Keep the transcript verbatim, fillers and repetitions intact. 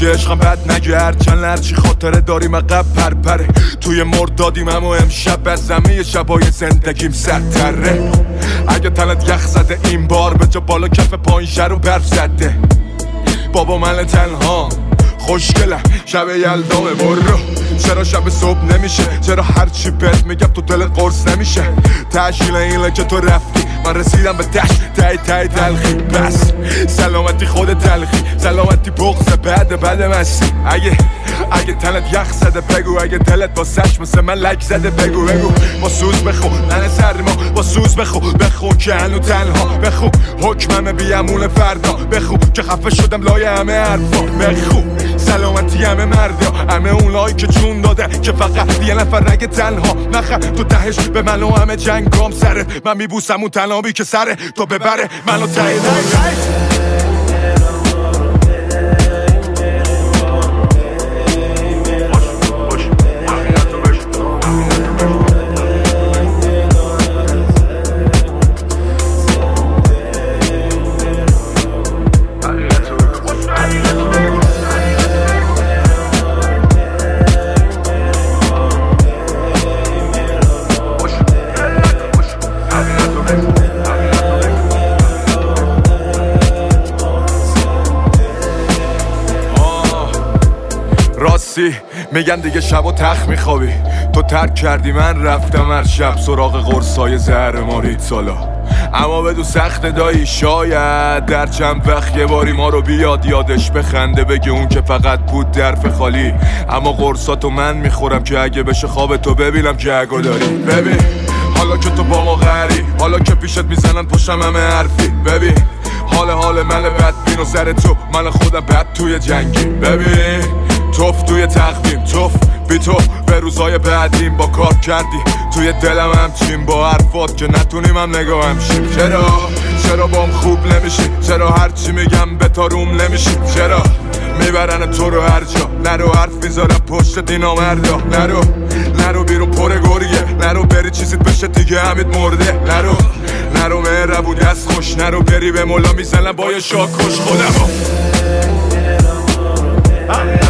دیگه عشقم بد نگرد چند لرچی خاطره داریم عقب پرپره توی مرد دادیم اما امشب از همه شبای زندگیم سرتره اگه تنت یخ زده این بار به جا بالا کف پایین شر و برف زده بابا من تنها خوشگلم شب یلدامه برو چرا شب صبح نمیشه چرا هرچی بهت میگم تو دلت قرص نمیشه تشکیل اینه که تو رفتی من رسیدم به تش تای تای تلخی بس سلامتی خود تلخی سلامتی بغض بعد بعد مستی اگه اگه تنت یخ زده بگو اگه دلت با سش مثل من لک زده بگو بگو با سوز بخو ننه سرما با سوز بخو بخو که هنو تنها بخو حکمم بیامون فردا بخو که خفه شدم لای همه حرفا بخو سلامتی همه مردا همه اونایی که جون داده که فقط یه نفر نگه تنها نخه تو تهش به من و همه جنگام سرت من میبوسم اون تنابی که سره تو ببره منو تایی میگن دیگه شب و تخت میخوابی تو ترک کردی من رفتم هر شب سراغ قرصای زهر مارید سالا اما بدو سخت دایی شاید در چند وقت یه باری ما رو بیاد یادش بخنده بگه اون که فقط بود درف خالی اما قرصاتو من میخورم که اگه بشه خواب تو ببینم که اگه داری ببین حالا که تو با ما غری حالا که پیشت میزنن پشتم همه حرفی ببین حال حال من بدبین و سر تو من خودم بد توی جنگی ببین توف توی تقویم توف بی تو به روزای بعدیم با کار کردی توی دلم همچین با حرفات که نتونیم هم نگاه همشیم چرا چرا بام خوب نمیشی چرا هرچی میگم به تاروم نمیشی چرا میبرن تو رو هر جا نرو حرف میذارم پشت دینا مردا نرو نرو بیرون پر گریه نرو بری چیزیت بشه دیگه همید مرده نرو نرو مهربون دست خوش نرو بری به مولا میزنم با یه شاکش خودمو